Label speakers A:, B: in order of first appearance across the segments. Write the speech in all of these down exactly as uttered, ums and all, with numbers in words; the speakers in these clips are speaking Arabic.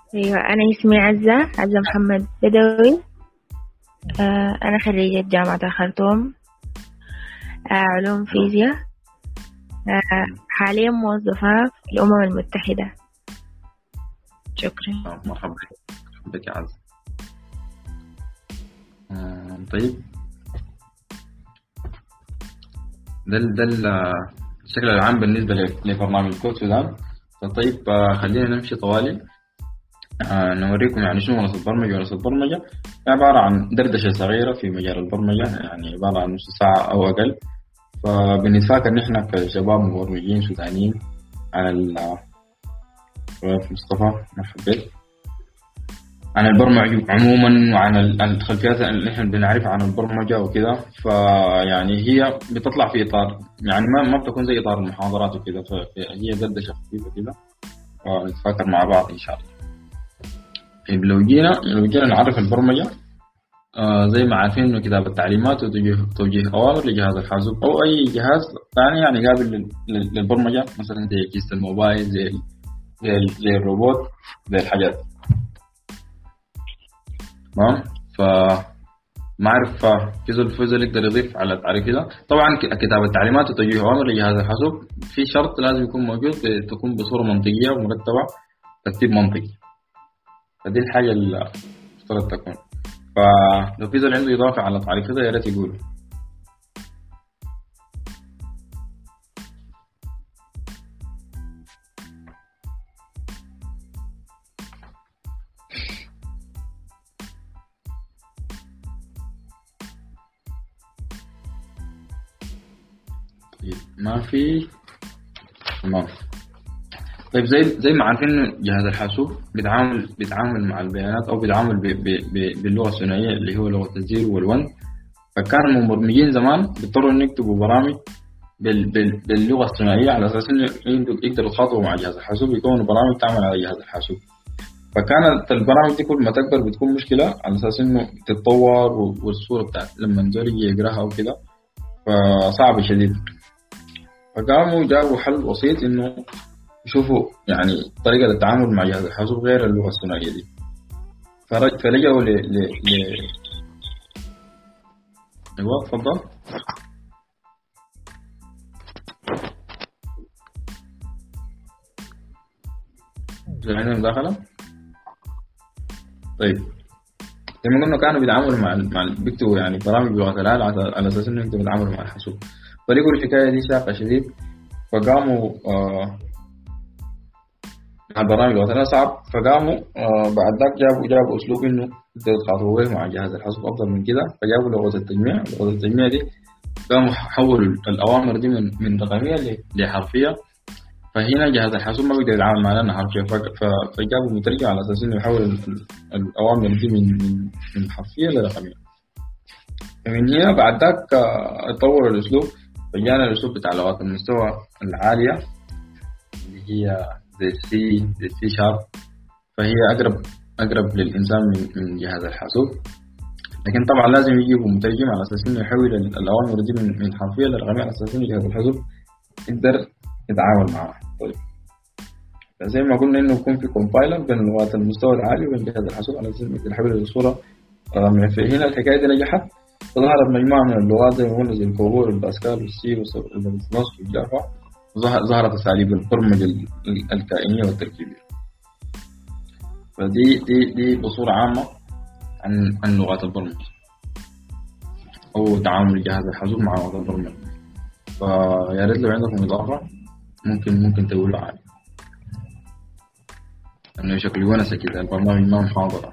A: أيوة، أنا اسمي عزة عزة محمد بدوي. آه، أنا خريجة جامعة الخرطوم، آه، علوم
B: نعم.
A: فيزياء. آه، حاليا موظفة في الأمم المتحدة. شكرا.
B: نعم، مرحبا بك. مرحبا بك يا عز. آه، طيب، ده ال- ده ال- الشكل العام بالنسبة ل- لبرنامج كود سودان. فطيب، آه، خلينا نمشي طوالي. آه، نوريكم يعني شنو ورقة البرمجة. ورقة البرمجة عبارة عن دردشة صغيرة في مجال البرمجة، يعني عبارة عن نص ساعة أو أقل. فبنتفاكر نحن كشباب مبرمجين سودانيين على ال- مصطفى، مرحبا بك، عن البرمجة عموما وعن ال- الخلفيات اللي احنا بنعرفها عن البرمجة وكده. فيعني هي بتطلع في إطار، يعني ما ما بتكون زي إطار المحاضرات وكده، فهي دردشة خفيفة كده ونتفاكر مع بعض إن شاء الله. طيب، لو جينا لو جينا نعرف البرمجة، آه زي ما عارفين إنه كتابة تعليمات وتوجيه توجيه أوامر لجهاز الحاسوب أو أي جهاز ثاني يعني قابل لل- لل- للبرمجة، مثلا زي أجهزة الموبايل، زي ال- زي ال- زي الروبوت، زي الحاجات. تمام. ف ما أعرف في زول في زول يقدر يضيف على التعريف ده. طبعا ك- كتابة التعليمات وتوجيه أوامر لجهاز الحاسوب في شرط لازم يكون موجود، ب- تكون بصورة منطقية ومرتبة، ترتيب منطقي. فدي الحاجة اللي افترض تكون. فلو في زول عنده إضافة على التعريف ده يا ريت يقول. طيب، ما في. تمام. طيب، زي زي ما عارفين إنه جهاز الحاسوب بيتعامل بيتعامل مع البيانات او بيتعامل ب- ب- ب- باللغه الثنائيه اللي هو لغه الزيرو والون. فكان المبرمجين زمان بيضطروا إن يكتبوا برامج بال- بال- باللغه الثنائيه على اساس انه يقدروا يقدروا يتخاطبوا مع جهاز الحاسوب، يكونوا برامج تعمل على جهاز الحاسوب. فكانت البرامج دي كل ما تكبر بتكون مشكله على اساس انه تتطور، و- والصوره بتاعت لما زول يجي يقراها او كده فصعب شديد. فقاموا جابوا حل بسيط انه يشوفوا يعني طريقه للتعامل مع جهاز الحاسوب غير اللغه الثنائيه دي. فرج- فلجأوا ل ل ل ايوه، اتفضل. في عندنا مداخله. طيب، لما قلنا كانوا بيتعاملوا مع ال- مع ال- بيكتبوا يعني برامج بلغه الآلة على على اساس انهم يقدروا يتعاملوا مع الحاسوب. فلقوا الحكايه دي شاقه شديد، فقاموا آه مع برامج لغه الآلة صعب. فقاموا آه بعد ذاك جابوا جابوا اسلوب انه يقدروا يتخاطبوا به مع جهاز الحاسوب افضل من كده. فجابوا لغه التجميع. لغه التجميع دي قاموا حولوا الاوامر دي من من رقميه ل- لحرفيه. فهنا جهاز الحاسوب ما بيقدر يتعامل مع لنا حرفيا، ف- ف- فجابوا مترجم على اساس انه يحول ال- ال- الاوامر دي من من من حرفيه لرقميه. فمن هنا بعد ذاك آه، اتطور الاسلوب. فجانا الاسلوب بتاع لغات المستوى العاليه اللي هي زي السي زي السي شارب. فهي اقرب اقرب للانسان من من جهاز الحاسوب. لكن طبعا لازم يجيبوا مترجم على اساس انه يحول ال- الاوامر دي من من حرفيه لرقميه على اساس انه جهاز الحاسوب يقدر يتعامل معها. طيب، زي ما قلنا انه يكون في كومبايلر بين لغات المستوى العالي وبين جهاز الحاسوب على اساس انه يحول لصوره رقميه. فهنا الحكايه دي نجحت. فظهرت مجموعه من اللغات زي ما قلنا زي الكوبور والباسكال والسي والنص والجافا. ظهر- ظهرت اساليب البرمجه ال- ال- الكائنيه والتركيبيه. فدي دي دي بصوره عامه عن عن لغات البرمجه او تعامل جهاز الحاسوب مع لغات البرمجه. فيا ريت لو عندكم اضافه ممكن ممكن تقولوا عنها، انه شكل ونسه كده البرنامج ما محاضره.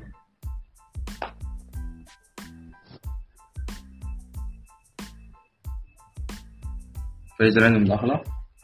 B: فإذا عندهم مداخلة.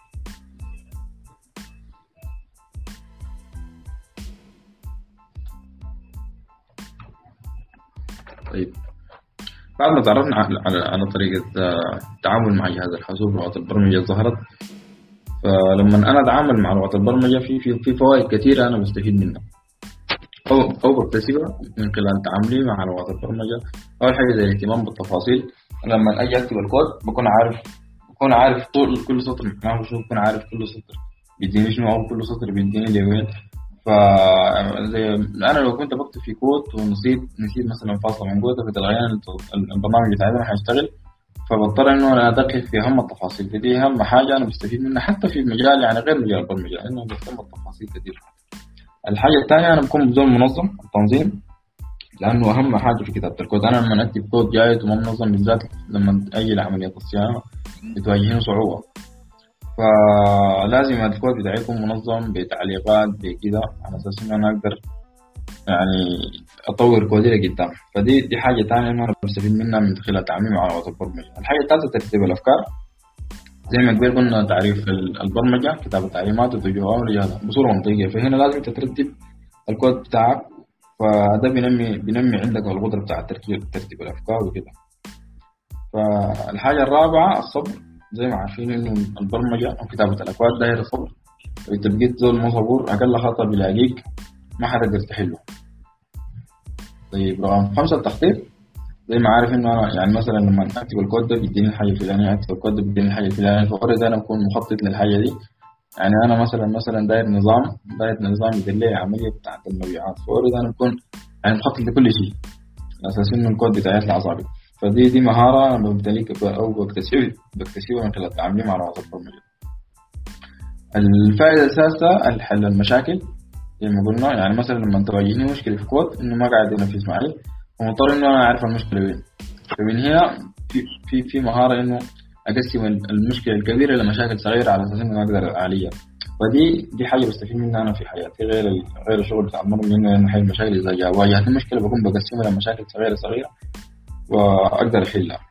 B: طيب، بعد ما تعرفنا على على على طريقة آه، التعامل مع جهاز الحاسوب لغات البرمجة ظهرت. فلما أنا أتعامل مع لغات البرمجة في في في فوائد كثيرة أنا بستفيد منها أو أو بكتسبها من خلال تعاملي مع لغات البرمجة. أول حاجة زي الاهتمام بالتفاصيل. لما أجي أكتب الكود بكون عارف بكون عارف طول كل سطر معناه شو، بكون عارف كل سطر بيديني شنو أو كل سطر بيديني لوين. ف زي انا لو كنت بكتب في كود ونسيت نسيت مثلا فاصله من كود، فتلغيان البرنامج بتاعي ما هيشتغل، فبضطر انه انا ادقق في اهم التفاصيل. فدي اهم حاجه انا بستفيد منها حتى في مجال يعني غير مجال البرمجه، انه بهتم بالتفاصيل كثير. الحاجه الثانيه انا بكون بزول منظم التنظيم، لانه اهم حاجه في كتابه الكود. انا لما اكتب كود جايد وما منظم بالذات لما اجي لعمليه الصيانه بتواجهني صعوبه، فلازم الكود بتاعي يكون منظم بتعليقات بكده على اساس انه انا اقدر يعني اطور كودي لقدام. فدي دي حاجه ثانيه انه انا بستفيد منها من خلال تعليمي مع لغه البرمجه. الحاجه الثالثه ترتيب الافكار. زي ما قبل قلنا تعريف البرمجه كتابه تعليمات وتوجيهات ورجالة بصوره منطقيه، فهنا لازم تترتب الكود بتاعك، فده بينمي بينمي عندك القدره بتاع ترتيب ترتيب الافكار وكده. فالحاجه الرابعه الصبر. زي ما عارفين انه البرمجه او كتابه الاكواد دايره صبر، انت بقيت زول مو صبور اقل خطا بيلاقيك ما حتقدر تحله. طيب رقم خمسة التخطيط. زي ما عارف انه انا يعني مثلا لما اكتب الكود ده بيديني الحاجه الفلانيه، اكتب الكود ده بيديني الحاجه الفلانيه، فاوريدي انا بكون مخطط للحاجه دي. يعني انا مثلا مثلا داير نظام داير نظام يدير لي عمليه بتاعت المبيعات، فاوريدي انا بكون يعني مخطط لكل شيء على اساس انه الكود بتاعي يطلع ظابط. فدي دي مهاره انا بمتلك او بكتسب بكتسبها من خلال تعاملي مع لغه البرمجه. الفائده الاساسيه الحل المشاكل. زي ما قلنا يعني مثلا لما تواجهني مشكله في كود انه ما قاعد ينفذ معي، ومضطر انه انا اعرف المشكله وين. فمن هنا في في في مهاره انه اقسم المشكله الكبيره لمشاكل صغيره على اساس انه اقدر اعالجها. ودي دي حاجه بستفيد منها انا في حياتي غير غير الشغل بتاع البرمجه، انه انا احل المشاكل. اذا واجهت المشكله بكون بقسمها لمشاكل صغيره صغيره واقدر احلها.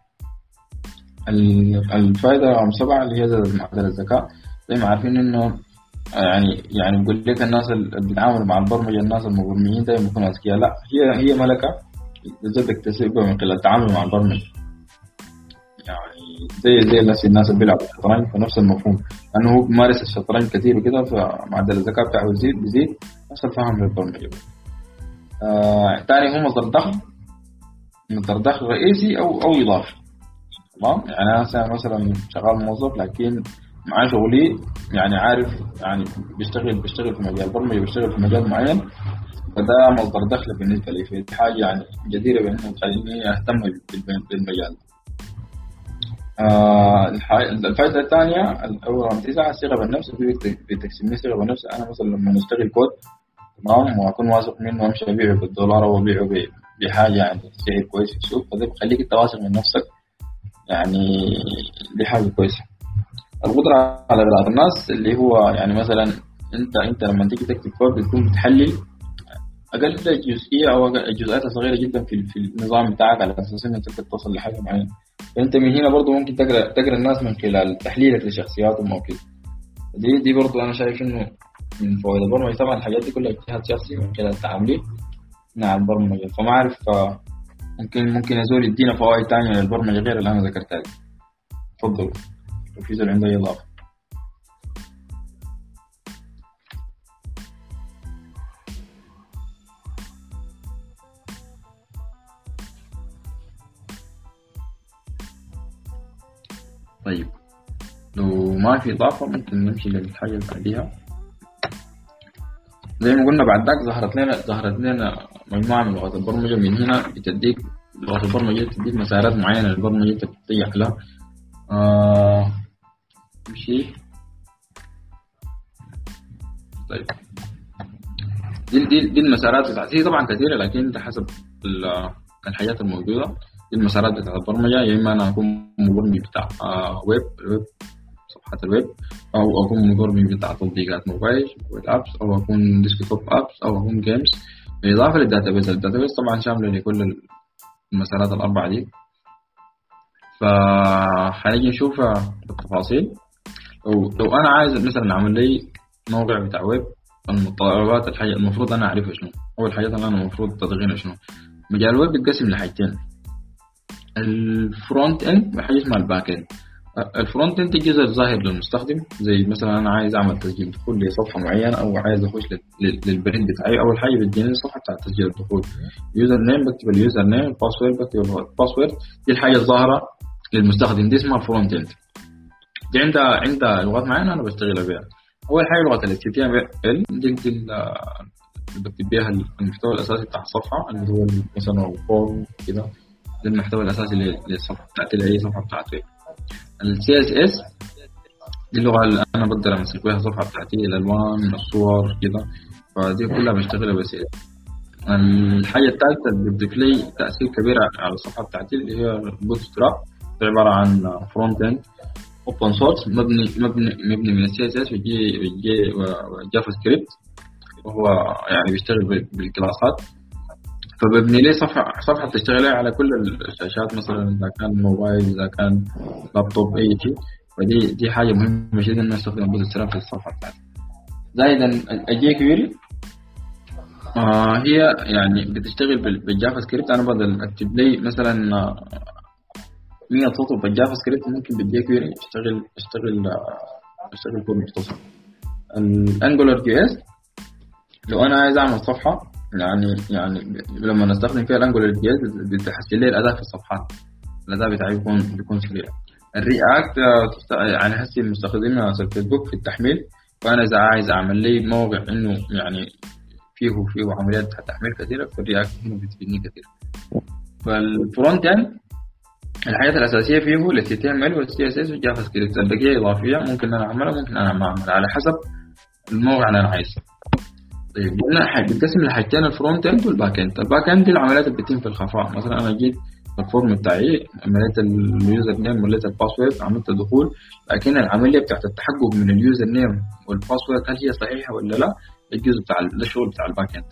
B: الفائده رقم سبعه اللي هي زياده معدل الذكاء. زي ما عارفين انه يعني يعني بقول لك الناس اللي بيتعاملوا مع البرمجه الناس المبرمجين دايما بيكونوا اذكياء، لا هي هي ملكه لازم تكتسبها من خلال التعامل مع البرمجه. يعني زي زي الناس الناس اللي بيلعبوا الشطرنج فنفس المفهوم، انه هو بيمارس الشطرنج كثير وكده فمعدل الذكاء بتاعه بيزيد بيزيد نفس الفهم للبرمجه. آه ثاني هو مصدر دخل، مصدر دخل رئيسي او او اضافي. تمام، يعني انا مثلا شغال موظف لكن معاه شغلي يعني عارف يعني بيشتغل بيشتغل في مجال برمجة، بيشتغل في مجال معين، فده مصدر دخل بالنسبة لي. في حاجة يعني جديرة بأنه تخليني أهتم بالمجال. آه الفائدة الثانية أو رقم تسعة الثقة بالنفس. بتكسبني ثقة بالنفس. أنا مثلا لما نشتغل كود تمام وأكون واثق منه وأمشي أبيعه بالدولار أو أبيعه بحاجة يعني سعر كويس في السوق، فده بيخليك أنت واثق من نفسك، يعني دي حاجة كويسة. القدرة على إغلاق الناس اللي هو يعني مثلا أنت أنت لما تيجي تكتب كود بتكون بتحلل أقل جزئية أو الجزئيات الصغيرة جدا في في النظام بتاعك على أساس إنك تقدر توصل لحاجة معينة. فأنت من هنا برضو ممكن تقرأ تقرأ الناس من خلال تحليلك لشخصياتهم أو كده. دي دي برضو أنا شايف إنه من فوائد البرمجة. طبعا الحاجات دي كلها اجتهاد شخصي من خلال تعاملي مع البرمجة، فما أعرف ممكن ممكن يزول يدينا فوائد تانية للبرمجة غير اللي أنا ذكرتها. تفضل وفي زول عنده إضافة. طيب لو ما في إضافة ممكن نمشي للحاجة اللي بعديها. زي ما قلنا بعد ذاك ظهرت لنا ظهرت لنا مجموعة من لغات البرمجة. من هنا بتديك لغات البرمجة تديك مسارات معينة للبرمجة أنت بتطيح لها. آه مشي. طيب دي دي دي المسارات بتاعت هي طبعا كثيرة لكن ده حسب الحاجات الموجودة. دي المسارات بتاعت البرمجة، يا إما أنا أكون مبرمج بتاع آه ويب الويب صفحات الويب، أو أكون مبرمج بتاع تطبيقات موبايل موبايل أبس، أو أكون ديسكتوب أبس، أو أكون جيمز، بالإضافة للداتابيز. الداتابيز طبعا شاملة لكل المسارات الأربعة دي. فحنيجي نشوف بالتفاصيل. لو لو أنا عايز مثلا أعمل لي موقع بتاع ويب، المتطلبات الحاجة المفروض أنا أعرفها شنو. أول حاجة أنا المفروض تضغينها شنو. مجال الويب بيتقسم لحاجتين، الفرونت إند وحاجة اسمها الباك إند. الفرونت إند الجزء الظاهر للمستخدم، زي مثلا أنا عايز أعمل تسجيل دخول لصفحة معينة أو عايز أخش للبريد بتاعي. أول حاجة بتجيني الصفحة بتاع تسجيل الدخول، يوزر نيم بكتب اليوزر نيم، الباسورد بكتب الباسورد. دي الحاجة الظاهرة للمستخدم، دي اسمها الفرونت إند. دي عندها عندها لغات معينة أنا بشتغل بها. اول حاجه لغه ال إتش تي إم إل دي دي اللي بكتب بيها المحتوى الاساسي بتاع الصفحه، اللي هو مثلا الفورم كده، ده المحتوى الاساسي للصفحه بتاعتي، لاي صفحه بتاعتي. ال سي إس إس دي اللغه اللي انا بقدر امسك بيها الصفحه بتاعتي، الالوان، الصور كده، فدي كلها بشتغلها بس. الحاجه الثالثه اللي بتضيف لي تاثير كبير على الصفحه بتاعتي اللي هي البوت ستراب، عباره عن فرونت اند اوبن سورس مبني مبني مبني من السي اس اس ويجي ويجي وجافا سكريبت، وهو يعني بيشتغل بالكلاسات، فببني لي صفحه صفحه تشتغل على كل الشاشات، مثلا اذا كان موبايل، اذا كان لابتوب، اي شيء. فدي دي حاجه مهمه جدا ان استخدم البوت ستراب في الصفحه بتاعتي. زائدا الجي كويري آه هي يعني بتشتغل بالجافا سكريبت. انا بدل اكتب لي مثلا مية سطر بالجافا سكريبت، ممكن بالجي كويري اشتغل اشتغل اشتغل كود مختصر. الانجولار جي اس لو انا عايز اعمل صفحه، يعني يعني لما نستخدم فيها الانجولار جي اس بتحسن لي الاداء في الصفحات، الاداء بتاعي بيكون بيكون سريع. الرياكت يعني هسه مستخدمين الفيسبوك في التحميل، فانا اذا عايز اعمل لي موقع انه يعني فيه فيه عمليات تحميل كثيره، فالرياكت هنا بتفيدني كثير. فالفرونت اند الحاجات الاساسيه فيه ال إتش تي إم إل وال سي إس إس والجافا سكريبت. البقيه اضافيه ممكن انا اعملها ممكن انا ما اعملها على حسب الموقع اللي انا عايزه. طيب قلنا بنقسم لحاجتين، الفرونت اند والباك اند. الباك اند العمليات اللي بتتم في الخفاء، مثلا انا جيت الفورم بتاعي، عملت اليوزر نيم وليت الباسورد، عملت الدخول، لكن العمليه بتاعت التحقق من اليوزر نيم والباسورد هل هي صحيحه ولا لا، الجزء بتاع الشغل بتاع الباك اند.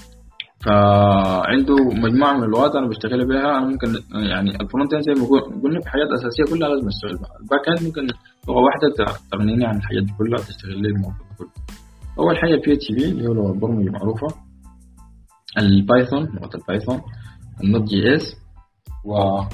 B: فعنده مجموعه من اللغات انا بشتغل بها. انا ممكن يعني الفرونت اند زي ما قلنا في حاجات اساسيه كلها لازم اشتغل بها. الباك اند ممكن لغه واحده تغنيني عن الحاجات دي كلها، تشتغل لي الموضوع كله. اول حاجه بي اتش بي اللي هو لغه برمجه معروفه، البايثون لغه البايثون، النوت جي اس، و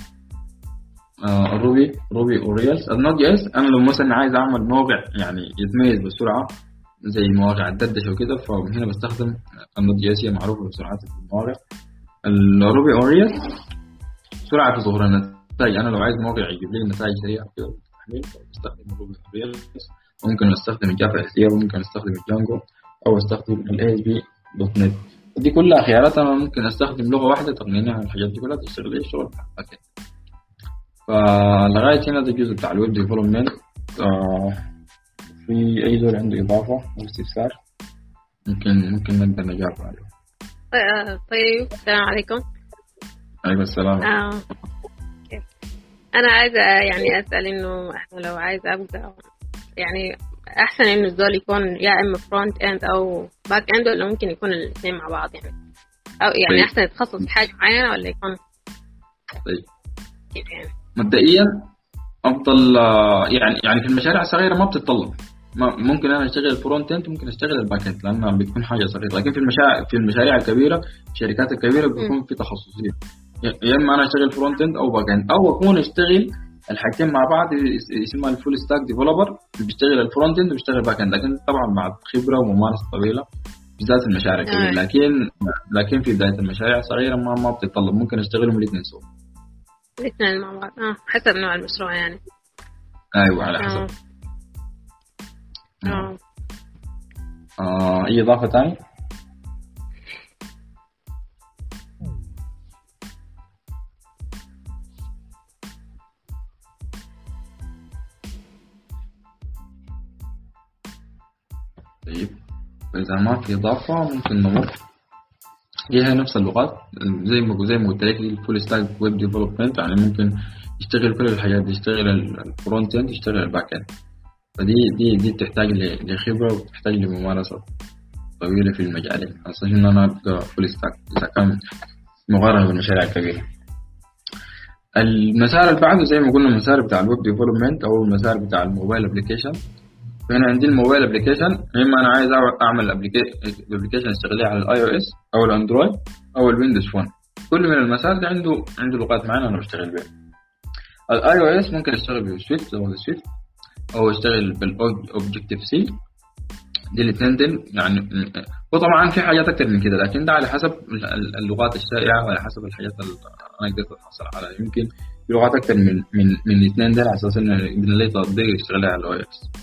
B: الروبي روبي اوريلز. النوت جي اس انا لو مثلا عايز اعمل موقع يعني يتميز بسرعه زي مواقع الدردشه وكده، فهنا بستخدم النوت جي اس، هي معروفه بسرعه في المواقع. الروبي اوريلز سرعه في ظهور النتائج، انا لو عايز موقع يجيب لي نتائج سريعه كده بالتحميل بستخدم الروبي اوريلز. ممكن استخدم الجافا اس تي، وممكن استخدم الجانجو، او استخدم الاي اس بي دوت نت. دي كلها خيارات انا ممكن استخدم لغه واحده تغنيني عن الحاجات دي كلها، تشتغل لي الشغل باكيت. فلغايه هنا ده الجزء بتاع الويب ديفلوبمنت. آه في اي دول عنده اضافه او استفسار ممكن ممكن نقدر نجاوب عليه.
C: طيب السلام عليكم.
B: عليكم السلام.
C: آه. انا عايزه يعني اسال انه احنا لو عايز ابدا يعني احسن انه الزول يكون يا اما فرونت اند او باك اند، ولا ممكن يكون الاثنين مع بعض يعني، او يعني طيب. احسن يتخصص في حاجه معينه ولا يكون
B: طيب
C: كيف يعني؟
B: مبدئيا افضل يعني يعني في المشاريع الصغيره ما بتتطلب، ممكن انا اشتغل الفرونت اند، ممكن اشتغل الباك اند لانها بتكون حاجه صغيره. لكن في المشاريع في المشاريع الكبيره، الشركات الكبيره بيكون في تخصصيه، يا اما انا اشتغل فرونت اند او باك اند، او اكون اشتغل الحاجتين مع بعض اسمها الفول ستاك ديفلوبر، بيشتغل الفرونت اند وبيشتغل باك اند، لكن طبعا مع خبره وممارسه طويله بالذات في المشاريع الكبيره. لكن لكن في بدايه المشاريع الصغيره ما ما بتتطلب، ممكن اشتغلهم الاثنين سوا،
C: الاثنين مع بعض. اه حسب نوع المشروع يعني.
B: ايوه على حسب.
C: اه
B: اه اي اضافه ثانيه؟ طيب إذا ما في إضافة ممكن نمر. هي نفس اللغات زي ما زي ما قلت لك، الفول ستاك ويب ديفلوبمنت، يعني ممكن يشتغل كل الحاجات، يشتغل الفرونت اند، يشتغل الباك اند. فدي دي دي بتحتاج لخبرة وبتحتاج لممارسة طويلة في المجالين، خاصة إن أنا أبقى فول ستاك إذا كان مقارنة بالمشاريع الكبيرة. المسار اللي بعده زي ما قلنا المسار بتاع الويب ديفلوبمنت أو المسار بتاع الموبايل أبليكيشن. فهنا عندي الموبايل ابلكيشن، اما انا عايز اعمل ابلكيشن اشتغل على الاي او اس او الاندرويد او الويندوز فون. كل من المسار ده عنده عنده لغات معينه انا بشتغل بيها. الاي او اس ممكن اشتغل بالسويفت او السويفت، او اشتغل بالاوبجكتيف سي. دي الاثنين دول يعني، وطبعا في حاجات اكتر من كده، لكن ده على حسب اللغات الشائعه وعلى حسب الحاجات اللي انا قدرت احصل عليها. يمكن في لغات اكتر من من من الاثنين دول على اساس ان بدنا لي تطبيق يشتغل على الاي او اس.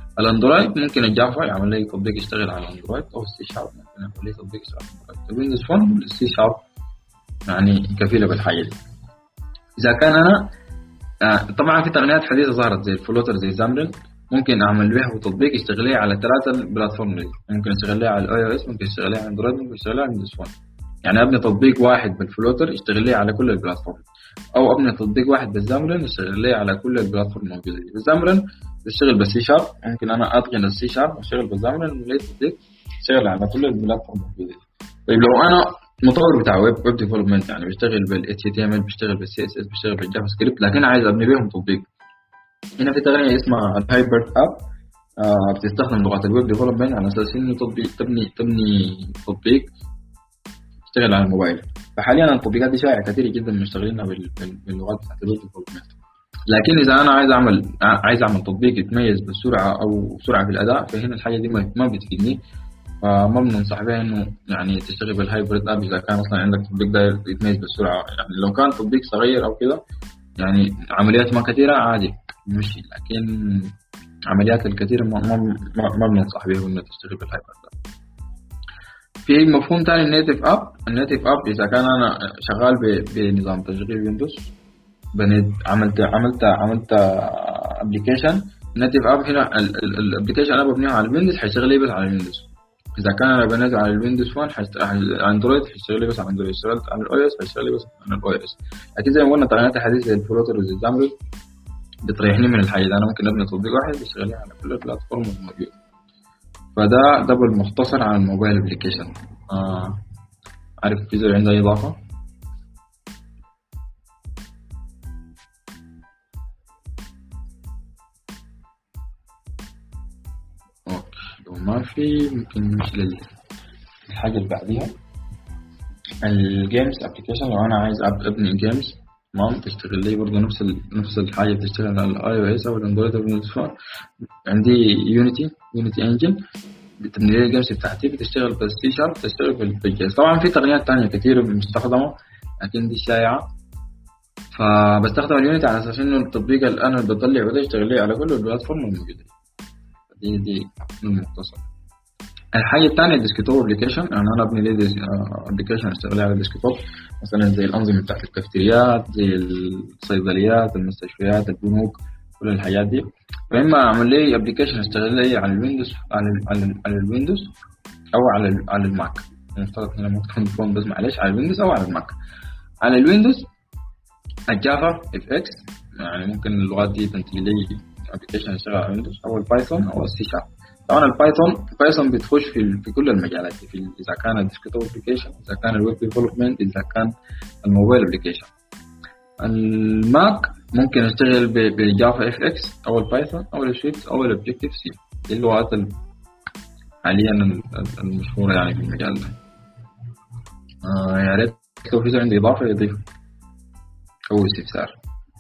B: الاندرويد ممكن الجافا يعمل لي تطبيق يشتغل على الاندرويد، او السي شارب ممكن يعمل لي تطبيق يشتغل على الاندرويد. الويندوز فون السي شارب يعني كفيله بالحاجه دي. اذا كان انا آه طبعا في تقنيات حديثه ظهرت زي الفلوتر زي زامرل، ممكن اعمل به تطبيق يشتغل لي على ثلاثه البلاتفورم دي، ممكن يشتغل لي على الاي او اس، ممكن يشتغل لي على اندرويد، ممكن يشتغل لي على ويندوز فون. يعني ابني تطبيق واحد بالفلوتر يشتغل لي على كل البلاتفورم، او ابني تطبيق واحد بالزامرن يشتغل لي على كل البلاتفورم الموجوده دي. بالزامرن بشتغل بالسي شارب، ممكن انا اتقن السي شارب واشتغل بالزامرن ولي تطبيق يشتغل على كل البلاتفورم الموجوده دي. طيب لو انا مطور بتاع ويب ويب ديفلوبمنت، يعني بشتغل بال اتش تي ام ال، بشتغل بالسي اس اس، بشتغل بالجافا سكريبت، لكن عايز ابني بيهم تطبيق، هنا في تقنيه اسمها الهايبرد اب، آه بتستخدم لغه الويب ديفلوبمنت على اساس انه تطبيق تبني تبني تطبيق يشتغل على الموبايل. فحاليا التطبيقات دي شائعه كثير جدا مشتغلينها باللغات بتاعت الويب ديفلوبمنت. لكن اذا انا عايز اعمل عايز اعمل تطبيق يتميز بالسرعه او سرعه في الاداء، فهنا الحاجه دي ما بتفيدني، فما بننصح بها انه يعني تشتغل بالهايبرد اب اذا كان اصلا عندك تطبيق داير يتميز بالسرعه. يعني لو كان تطبيق صغير او كده يعني عمليات ما كثيره عادي ماشي، لكن عمليات الكثيره ما ما ما بننصح بها انه تشتغل بالهايبرد اب. في مفهوم ثاني النيتف اب. النيتف اب اذا كان انا شغال بنظام تشغيل ويندوز، بنيت عملت عملت عملت ابلكيشن نيتف اب، هنا الابلكيشن انا ببنيه على الويندوز حيشتغل لي بس على الويندوز. اذا كان انا بنيته على الويندوز فون على الاندرويد حيشتغل لي بس على الاندرويد، اشتغلت على الاو اس حيشتغل لي بس على الاو اس. لكن زي ما قلنا التقنيات الحديثه زي الفلوتر وزي الزامرل بتريحني من الحاجه دي، انا ممكن ابني تطبيق واحد يشتغل لي على كل البلاتفورم الموجوده. فده ده بالمختصر عن الموبايل ابلكيشن. آه عارف في زي عنده اضافه؟ ما في ممكن نمشي للحاجة اللي بعديها. الجيمز ابلكيشن، لو انا عايز ابني جيمز تمام تشتغل لي برضه نفس نفس الحاجة بتشتغل على الاي او اس او الاندرويد او الويندوز فون. عندي يونيتي يونيتي انجن بتبني لي الجيمز بتاعتي، بتشتغل بالسي شارب، بتشتغل بالجيمز. طبعا في تقنيات تانية كتير مستخدمة لكن دي شائعة، فبستخدم اليونيتي على اساس انه التطبيق اللي انا بطلع بده يشتغل لي على كل البلاتفورم الموجودة. دي دي المختصر. الحاجة الثانية الديسكتوب ابلكيشن، يعني أنا أبني لي ابلكيشن أشتغل على الديسكتوب، مثلا زي الأنظمة بتاعت الكافتريات، زي الصيدليات، المستشفيات، البنوك، كل الحاجات دي. فإما أعمل لي ابلكيشن أشتغل لي على الويندوز على على, على الويندوز أو على على الماك. مفترض هنا ممكن تكون بس معلش على الويندوز أو على الماك. على الويندوز الجافا اف اكس، يعني ممكن اللغات دي تنتج لي ابلكيشن يشتغل على ويندوز، او البايثون او السي شارب. طبعا البايثون بايثون بتخش في في كل المجالات، في اذا كان الديسكتوب ابلكيشن، اذا كان الويب ديفلوبمنت، اذا كان الموبايل ابلكيشن. الماك ممكن اشتغل بالجافا اف اكس او البايثون او السويفت او الاوبجكتيف سي، دي اللغات حاليا المشهوره يعني في المجال ده. آه يا ريت لو في عندي اضافه يضيف او استفسار.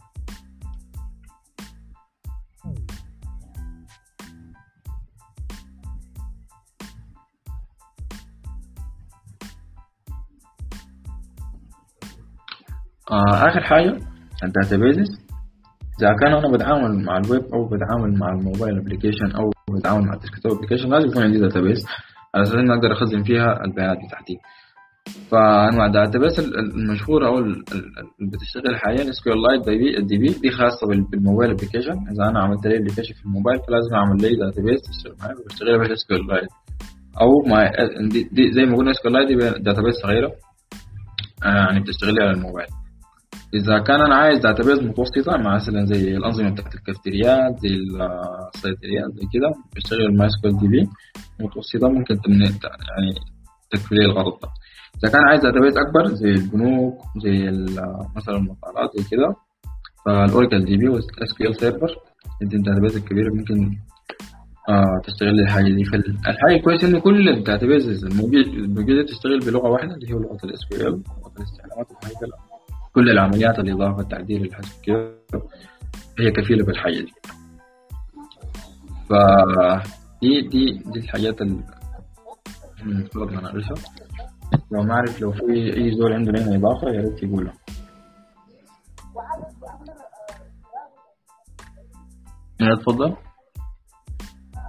B: آه آخر حاجة الداتابيزز. إذا كان أنا بتعامل مع الويب أو بتعامل مع الموبايل أبليكيشن أو بتعامل مع الديسكتوب أبليكيشن، لازم يكون عندي داتابيز على أساس إني أقدر أخزن فيها البيانات بتاعتي. فأنواع الداتابيز المشهورة أو اللي بتشتغل حاليا اس كيو ال لايت دي بي، دي خاصة بالموبايل أبليكيشن. إذا أنا عملت لي أبليكيشن في الموبايل فلازم أعمل لي داتابيز تشتغل معي وبشتغل بها اس كيو ال لايت، أو ما دي, دي زي ما قلنا اس كيو ال لايت دي داتابيز صغيرة يعني بتشتغل لي على الموبايل. إذا كان أنا عايز داتابيز متوسطة مثلا زي الأنظمة بتاعت الكافتريات، زي الصيدليات، زي كده بشتغل ماي اس كيو ال دي بي متوسطة، ممكن يعني تكفي لي الغرض ده. إذا كان عايز داتابيز أكبر زي البنوك، زي مثلا المطارات، زي كده، فالأوراكل دي بي والاس كيو ال سيرفر دي الداتابيز الكبيرة ممكن آه تشتغل لي الحاجة دي. فالحاجة كويس إن كل الداتابيز الموجودة تشتغل بلغة واحدة اللي هي لغة الاس كيو ال، لغة الاستعلامات والحاجة. كل العمليات الإضافة التعديل الحذف كده هي كفيلة بالحاجة دي. فدي دي دي الحاجات اللي المفروض نناقشها. لو ما أعرف لو في أي زول عنده لنا إضافة يا ريت يقولها. تفضل.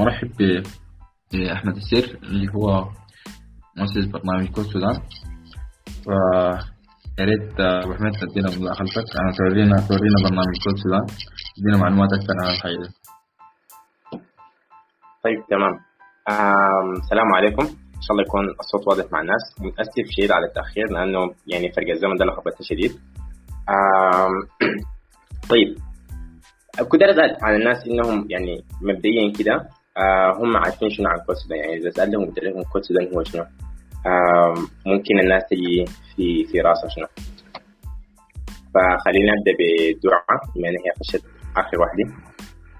B: مرحب بأحمد السير اللي هو مؤسس برنامج كود السودان. فيا ريت أبو حميد تدينا مداخلتك، أنا تورينا تورينا برنامج كود السودان، تدينا معلومات أكثر عن الحاجة دي.
D: طيب تمام. السلام عليكم، إن شاء الله يكون الصوت واضح مع الناس. متأسف شديد على التأخير لأنه يعني فرق الزمن ده لخبطة شديد. طيب كنت أسأل على الناس إنهم يعني مبدئيا كده هم عارفين شنو عن كود السودان، يعني إذا سألهم قلت لهم كود السودان هو شنو، ممكن الناس تجي في في راسها شنو. فخلينا نبدأ بدعاء بما أن هي خشت آخر واحدة.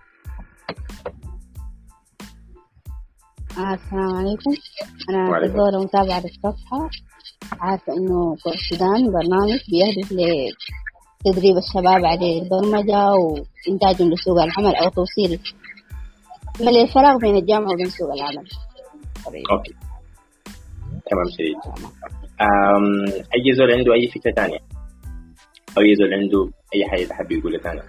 E: السلام عليكم، أنا دكتورة متابعة للصفحة. عارفة إنه كود السودان برنامج بيهدف لتدريب الشباب على البرمجة وإنتاجهم لسوق العمل أو توصيل ملء الفراغ بين الجامعة وبين سوق العمل.
D: أوكي تمام شديد. أي زول عنده أي فكرة تانية أو أي زول عنده أي حاجة تحب يقولها تانية؟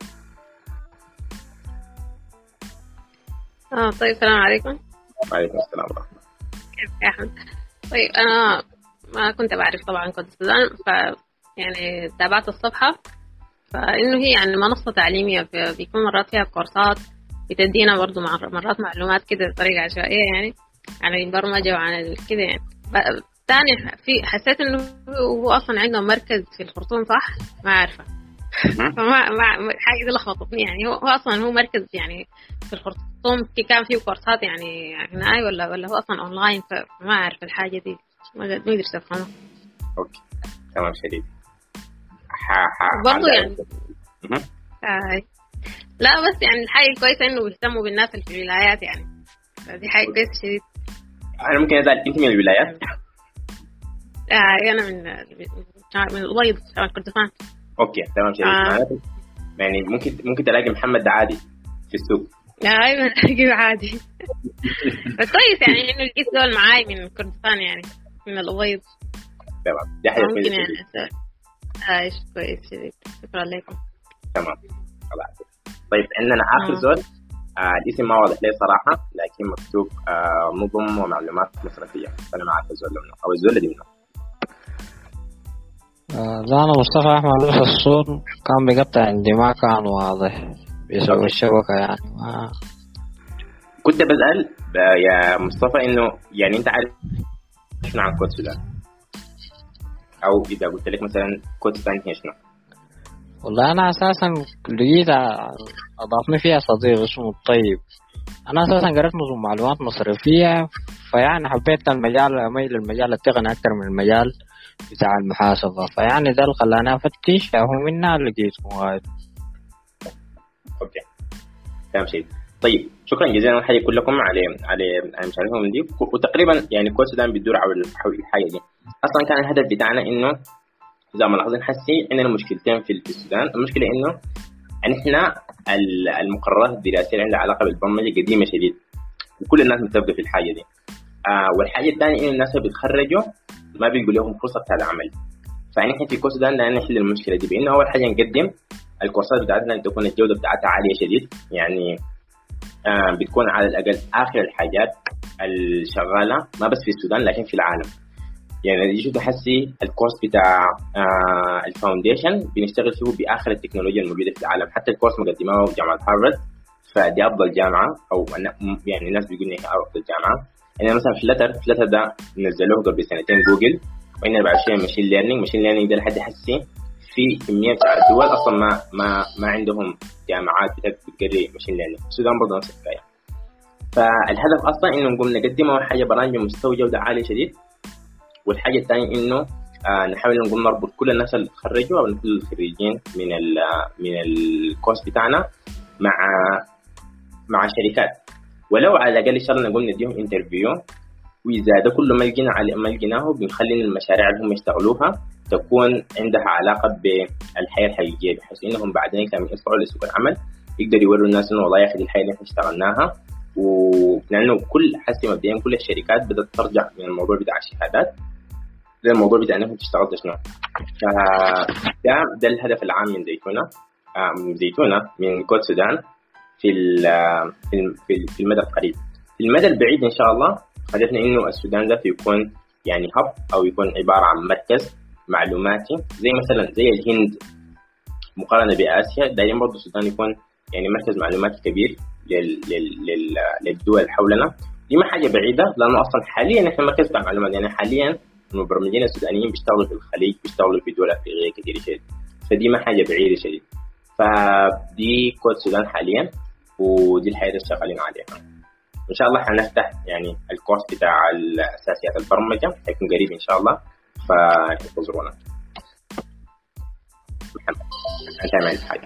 C: آه طيب السلام عليكم.
D: وعليكم السلام ورحمة الله.
C: كيف يا أحمد؟ طيب أنا ما كنت بعرف طبعا كود السودان، ف يعني تابعت الصفحة، فإنه هي يعني منصة تعليمية بيكون مرات فيها كورسات بتدينا برضو مرات معلومات كده بطريقة عشوائية يعني عن البرمجة وعن كده يعني. تاني في حسيت إنه هو أصلا عندهم مركز في الخرطوم صح؟ ما عارفة فما ما حاجة دي لخبطتني يعني. هو, هو أصلا هو مركز يعني في الخرطوم كان فيه كورسات يعني هناي ولا ولا هو أصلا أونلاين؟ فما أعرف الحاجة دي، ما ما أقدر أفهمها.
D: أوكي تمام شديد.
C: برضو يعني آه. لا بس يعني الحاجة الكويسة إنه بيهتموا بالناس اللي في الولايات يعني، دي حاجة كويسة شديد.
D: أنا ممكن أسأل أنت من الولايات؟
C: آه أنا من من الأبيض شمال كردفان.
D: أوكي تمام شديد. آه. يعني ممكن ممكن تلاقي محمد عادي في السوق.
C: أيوة ألاقيه عادي. كويس يعني إنه لقيت دول معاي من كردفان يعني من الأبيض.
D: تمام دي حاجة
C: كويسة يعني. عايش كويس شديد، شكرا لكم.
D: تمام خلاص. طيب عندنا آخر زول آه الاسم ما واضح لي صراحة، لكن مكتوب آه نظم ومعلومات مصرفية، فأنا ما أعرف الزول منه أو الزول دي منه.
F: آه أنا مصطفى أحمد لوس الصوت كان بيقطع عندي ما كان واضح بيسوي الشبكة يعني ما...
D: كنت بسأل يا مصطفى إنه يعني أنت عارف شنو عن كود السودان، أو إذا قلت لك مثلا كود السودان هي شنو؟
F: والله أنا أساسا لقيت أضافني فيها صديق اسمه الطيب. أنا أساسا قرأت نظم معلومات مصرفية، فيعني حبيت المجال أميل المجال التقني أكثر من المجال بتاع المحاسبة، فيعني ده اللي خلاني أفتش فهو منها لقيت مواعيد.
D: أوكي تمام شيء. طيب شكرا جزيلا الحقيقة كلكم على على على مشاركتكم دي، وتقريبا يعني كود السودان بيدور حول حول الحاجة دي. أصلا كان الهدف بتاعنا إنه زي ما لاحظين حسي عندنا مشكلتين في السودان. المشكلة إنه إحنا المقررات الدراسية اللي عندها علاقة بالبرمجة قديمة شديد، وكل الناس متفقة في الحاجة دي. آه والحاجة الثانية إنه الناس اللي بيتخرجوا ما بيقول لهم فرصة بتاع العمل. فإحنا في كورس السودان لأن نحل المشكلة دي بإنه أول حاجة نقدم الكورسات بتاعتنا تكون الجودة بتاعتها عالية شديد، يعني آه بتكون على الأقل آخر الحاجات الشغالة ما بس في السودان لكن في العالم. يعني يجي تحسي الكورس بتاع آه الفاونديشن بنشتغل فيه بآخر التكنولوجيا الموجودة في العالم، حتى الكورس مقدمه جامعة هارفارد، فدي أفضل جامعة أو يعني الناس بيقولوا إنها أفضل جامعة. يعني مثلا فلتر فلتر ده نزلوه قبل سنتين جوجل، وإننا بعد شوية ماشين ليرنينج ماشين ليرنينج ده لحد حسي في كمية دول أصلا ما ما ما عندهم جامعات بتقري ماشين ليرنينج. السودان برضه نفس الحكاية. فالهدف أصلا إنه نقوم نقدم حاجة برامج بمستوى جودة عالي شديد، والحاجة الثانية إنه آه نحاول نقوم نربط كل الناس اللي تخرجوا أو كل الخريجين من ال من الكورس بتاعنا مع مع شركات، ولو على الأقل إن شاء الله نقوم نديهم انترفيو، وإذا ده كله ما لقينا على ما لقيناه بنخلي المشاريع اللي هم يشتغلوها تكون عندها علاقة بالحياة الحقيقية، بحيث إنهم بعدين لما يطلعوا لسوق العمل يقدروا يوروا الناس إنه والله يا أخي الحياة اللي إحنا اشتغلناها. ولأنه كل حسي مبدئيا كل الشركات بدأت ترجع من الموضوع بتاع الشهادات للموضوع بتاع إنهم تشتغل شنو. فده ده الهدف العام من زيتونة آه من زيتونة من كود السودان. في في في المدى القريب. في المدى البعيد ان شاء الله هدفنا انه السودان ذاته يكون يعني هب او يكون عباره عن مركز معلوماتي زي مثلا زي الهند مقارنه باسيا. دايما برضه السودان يكون يعني مركز معلوماتي كبير لل لل للدول حولنا. دي ما حاجه بعيده لانه اصلا حاليا احنا مركز بتاع معلومات، يعني حاليا المبرمجين السودانيين بيشتغلوا في الخليج، بيشتغلوا في دول افريقيه كثير شديد، فدي ما حاجه بعيده شديد. فدي كود السودان حاليا ودي الحياه اللي شغالين عليها. ان شاء الله حنفتح يعني الكورس بتاع اساسيات البرمجه هيكون قريب ان شاء الله، فانتظرونا. محمد انت عملت حاجه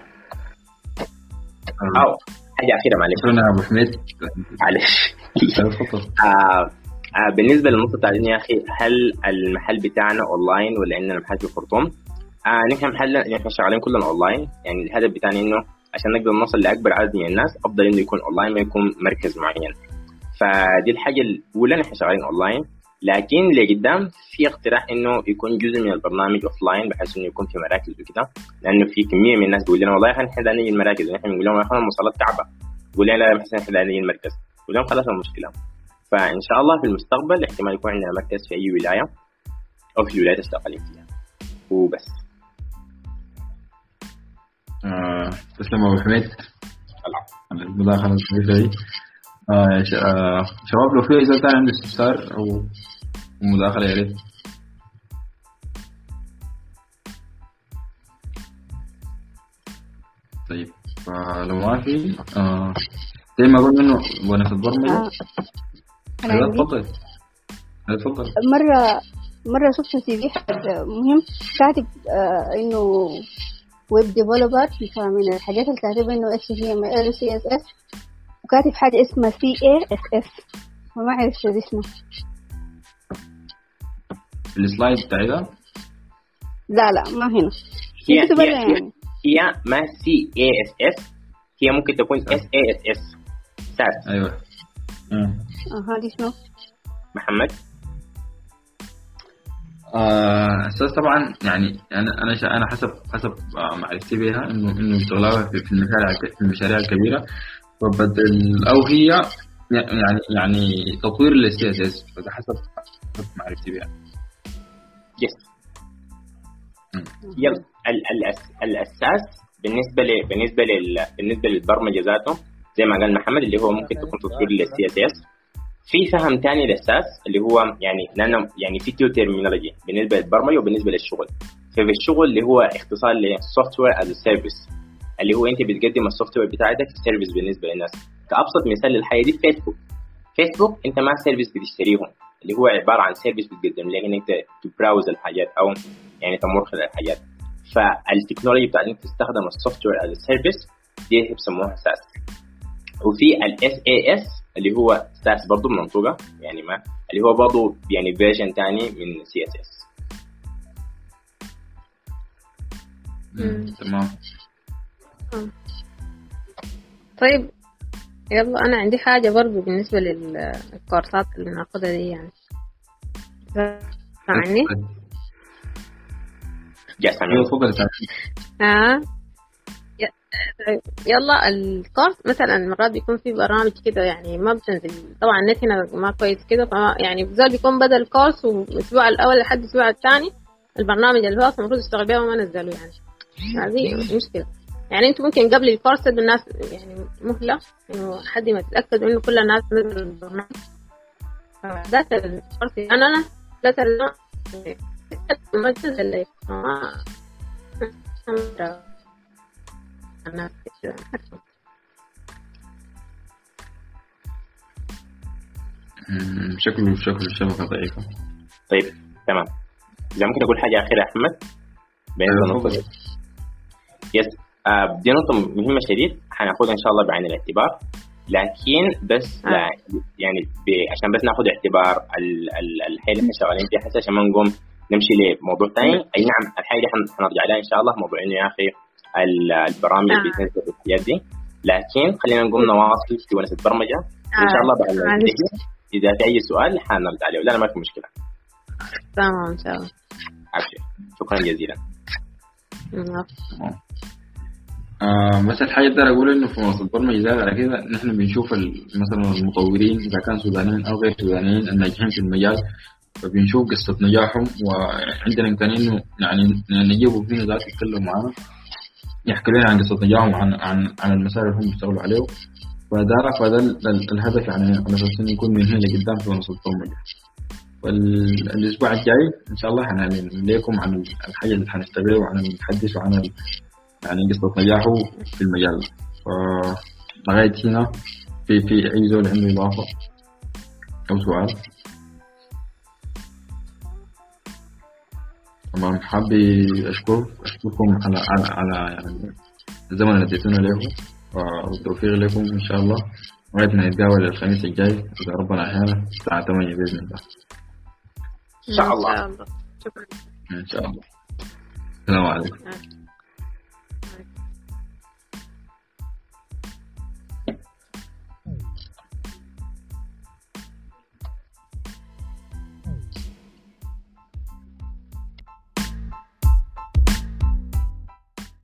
D: او حاجه اخيره معلش
B: شكرا يا ابو حميد
D: معلش
B: تفضل.
D: آه آه بالنسبه للنقطه بتاعت يا اخي هل المحل بتاعنا اونلاين ولا عندنا محل في الخرطوم؟ آه نحن محل نحن شغالين كلنا اونلاين، يعني الهدف بتاعنا انه عشان نقدر نوصل لاكبر عدد من الناس افضل انه يكون اونلاين ما يكون مركز معين. فدي الحاجه الاولى نحن شغالين اونلاين، لكن لقدام في اقتراح انه يكون جزء من البرنامج اوفلاين بحيث انه يكون في مراكز وكده، لانه في كميه من الناس بيقول لنا والله احنا نحن نيجي المراكز، نحن بنقول لهم احنا المواصلات تعبه، بيقول لنا لا احنا نحن نيجي المركز، بقول لهم خلاص المشكله. فان شاء الله في المستقبل احتمال يكون عندنا مركز في اي ولايه او في الولايات اللي شغالين فيها وبس.
B: آه، تسلم ابو حميد على المداخله الجميله دي. آه شباب لو في اذا كان عنده استفسار او مداخله يا ريت. طيب فلو ما في آه زي ما قلنا انه وانا في البرمجه انا تفضل تفضل.
E: مره مره شفت سي في مهم كاتب آه انه ويب ديفلوبر، فمن الحاجات اللي كاتبه انه اتش تي ام ال سي اس اس، وكاتب حاجه اسمها سي اي اس اس وما عرفت شو اسمه.
B: السلايد بتاعي ده
E: لا لا ما هنا
D: هي هي,
E: يعني.
D: هي, هي ما سي اي اس اس، هي ممكن تكون اس اي اس اس ساس.
B: ايوه
E: اه هذه شنو
D: محمد؟
B: آه اساس طبعا يعني انا انا انا حسب حسب معرفتي بها انه انه بتغلبها في المشاريع في المشاريع الكبيره، وبدل او هي يعني يعني تطوير للسي اس اس، فده حسب حسب معرفتي بها.
D: يس يلا الاساس بالنسبه ل بالنسبه لل بالنسبه للبرمجه ذاته زي ما قال محمد اللي هو ممكن تكون تطوير للسي اس اس. في فهم ثاني للاساس اللي هو يعني لانه يعني في تو ترمينولوجي بالنسبه للبرمجه وبالنسبه للشغل. ففي الشغل اللي هو اختصار لسوفت وير از سيرفيس، اللي هو انت بتقدم السوفت وير بتاعتك سيرفيس بالنسبه للناس. كابسط مثال للحاجه دي فيسبوك. فيسبوك انت ما سيرفيس بتشتريهم، اللي هو عباره عن سيرفيس بتقدم لك انك تبراوز الحاجات او يعني تمر خلال الحاجات. فالتكنولوجيا بتاعتك تستخدم السوفت وير از سيرفيس دي بيسموها ساس. وفي الاس اي اس اللي هو ساس برضه منطوقه يعني ما اللي هو برضه يعني فيرجن ثاني من سي اس اس.
B: تمام.
C: طيب يلا انا عندي حاجه برضه بالنسبه للكورسات اللي ناخدها دي يعني سامعني؟
D: يا سامعني
B: تفضل.
C: اه يلا الكورس مثلا مرات بيكون في برامج كده يعني ما بتنزل، طبعا النت هنا ما كويس كده، فما يعني بزول بيكون بدل الكورس والاسبوع الاول لحد الاسبوع الثاني البرنامج اللي هو المفروض يشتغل بيه وما نزلوه يعني. هذه مشكله. يعني انتم ممكن قبل الكورس تدوا الناس يعني مهله انه حد ما تتاكد انه كل الناس نزلوا البرنامج. ده الكورس انا انا ده ما تنزل لي ما الناس كده.
B: شكله شكله الشبكة ضعيفة.
D: طيب تمام. إذا ممكن أقول حاجة أخيرة أحمد بين النقطة دي. يس آه دي نقطة مهمة شديد هناخدها إن شاء الله بعين الاعتبار، لكن بس آه. لا يعني عشان بس ناخد اعتبار الحياة اللي احنا شغالين فيها حتى عشان ما نقوم نمشي لموضوع ثاني. أي نعم الحاجة دي حنرجع لها إن شاء الله، موضوع إنه يا أخي البرامج اللي بتنزل بالحاجات دي، لكن خلينا نقوم نواصل في ونس البرمجة إن شاء الله بعد إذا في أي سؤال حنرد عليه. لا لا ما في مشكلة.
C: تمام إن شاء الله.
D: عفوا شكرا جزيلا.
B: آه بس الحاجة اللي أقول إنه في منصة برمجة زاد على كده نحن بنشوف مثلا المطورين إذا كان سودانيين أو غير سودانيين الناجحين في المجال، فبنشوف قصة نجاحهم، وعندنا إمكانية إنه يعني نجيبوا فينا ذات يتكلموا معنا يحكي لنا عن قصة نجاحهم عن عن عن المسار اللي هم بيشتغلوا عليه. فده فده الهدف يعني على أساس إنه يكون من هنا لقدام في منصة برمجة. والأسبوع الجاي إن شاء الله حنعلن لكم عن الحاجة اللي حنشتغلها وعن الحديث وعن يعني قصة نجاحه في المجال. فلغاية هنا في في أي زول عنده إضافة أو سؤال؟ تمام. حابب أشكر أشكركم على على على يعني الزمن اللي اديتونا له، والتوفيق لكم إن شاء الله. لغاية ما نتقابل الخميس الجاي إذا ربنا أحيانا الساعة ثمانية بإذن الله.
D: إن شاء الله.
C: شكرا.
B: إن شاء الله. السلام عليكم.